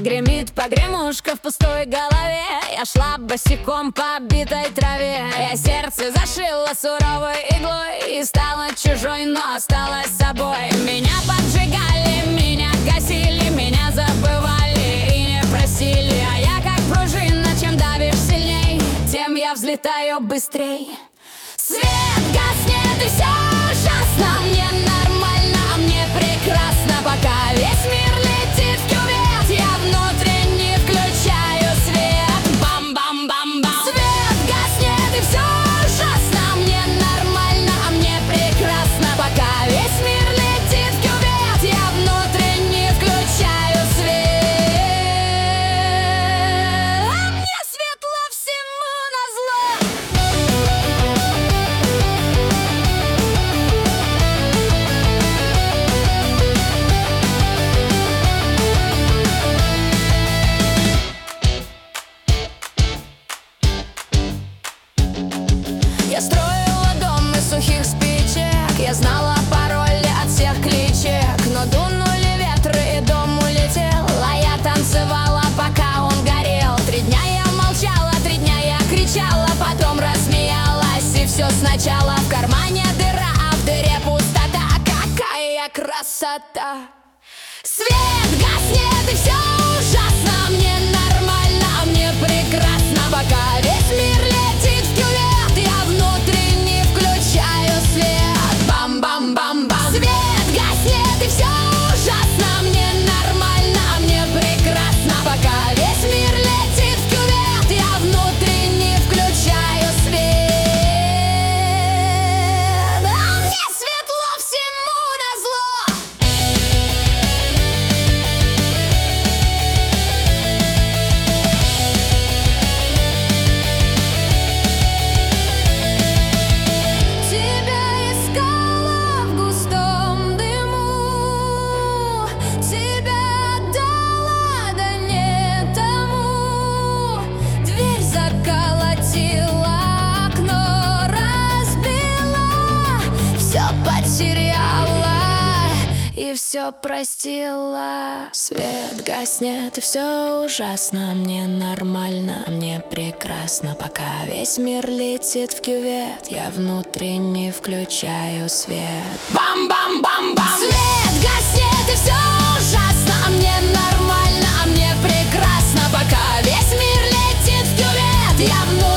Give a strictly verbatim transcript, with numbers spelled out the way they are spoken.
Гремит погремушка в пустой голове. Я шла босиком по битой траве. Я сердце зашила суровой иглой и стала чужой, но осталась собой. Меня поджигали, меня гасили, меня забывали и не просили. А я как пружина, чем давишь сильней, тем я взлетаю быстрей. Свет гаснет и все ужасно. Мне нормально, а мне прекрасно. Пока весь мир летит в кювет, я внутренне включаю свет. Бам-бам-бам-бам. Свет гаснет и все ужасно. Мне нормально, а мне прекрасно. Пока весь мир летит в кювет, я внутренне включаю свет. А мне светло всему назло. Я строила дом из сухих спичек, я знала пароли от всех кличек. Но дунули ветры и дом улетел, а я танцевала, пока он горел. Три дня я молчала, три дня я кричала, потом рассмеялась, и все сначала. В кармане дыра, а в дыре пустота. Какая красота! Свет гаснет и все ужасно. Мне нормально, а мне прекрасно. Пока весь мир летит в кювет, я внутренне включаю свет. Бам-бам-бам-бам. Свет гаснет и все ужасно. Мне нормально, а мне прекрасно. Пока весь мир летит в кювет, я внутренне включаю свет. А мне светло всему назло. Тебя искала в густом дыму, тебя отдала, да не тому. Дверь заколотила, окно разбила, все потеряла и все простила. Свет гаснет и все ужасно. Мне нормально, мне прекрасно. Пока весь мир летит в кювет, я внутренне включаю свет. Бам-бам-бам-бам. Свет гаснет и все ужасно. Мне нормально, а мне прекрасно. Пока весь мир летит в кювет, я внутренне